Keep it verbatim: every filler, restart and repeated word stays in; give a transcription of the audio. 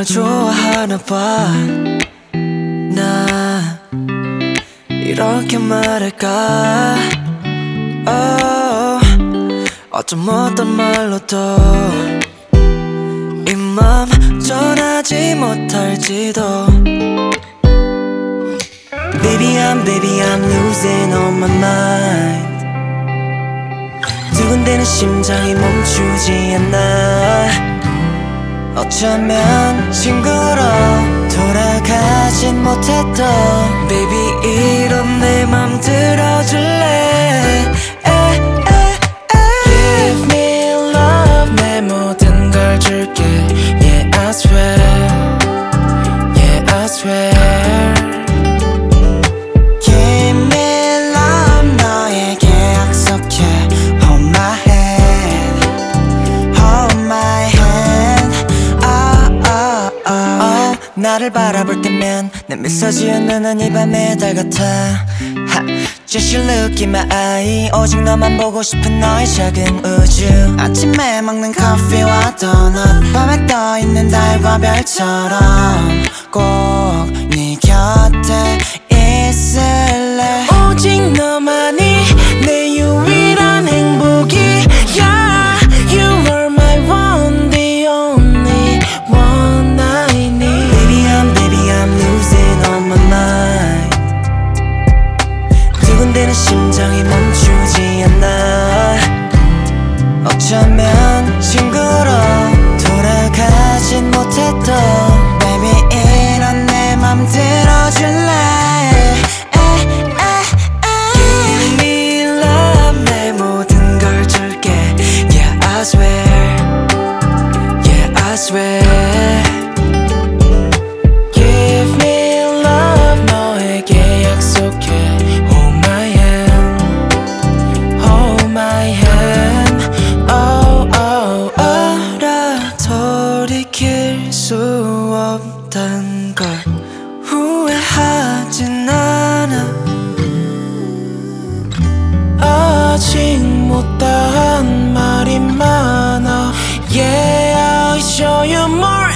좋아하나 봐. 나 이렇게 말할까. oh, 어쩜 어떤 말로도 이 맘 전하지 못할지도. Baby I'm, baby I'm losing all my mind. 두근대는 심장이 멈추지 않아. 어쩌면 친구로 돌아가진 못해도 Baby 이런 내 맘 들어줄래. Give me love 내 모든 걸 줄게. Yeah I swear, yeah I swear. Give me love 너에게 약속해. Hold my hand, hold my hand. 나를 바라볼 때면 내 미소 지은 눈은 이 밤의 달 같아. Just you look in my eye. 오직 너만 보고 싶은 너의 작은 우주. 아침에 먹는 커피와 도넛, 밤에 떠있는 달과 별처럼 꼭 네 곁에 있을래. 오직 너만이 내 유일한 행복이야. You are my one, the only one I need. Baby I'm, baby I'm losing all my mind. 두근대는 심장이 멈추지 않아. 어쩌면 친구로 돌아가진 못해도 Baby 이런 내 맘 들어줄래. Give me love 내 모든 걸 줄게. Yeah I swear, yeah I swear. Give me love 너에게 약속해. Hold my hand, hold my hand. Oh oh oh. 알아 돌이킬 수 없단 걸 후회하진 않아. 아직 못다한 말이 많아. Yeah I'll show you more.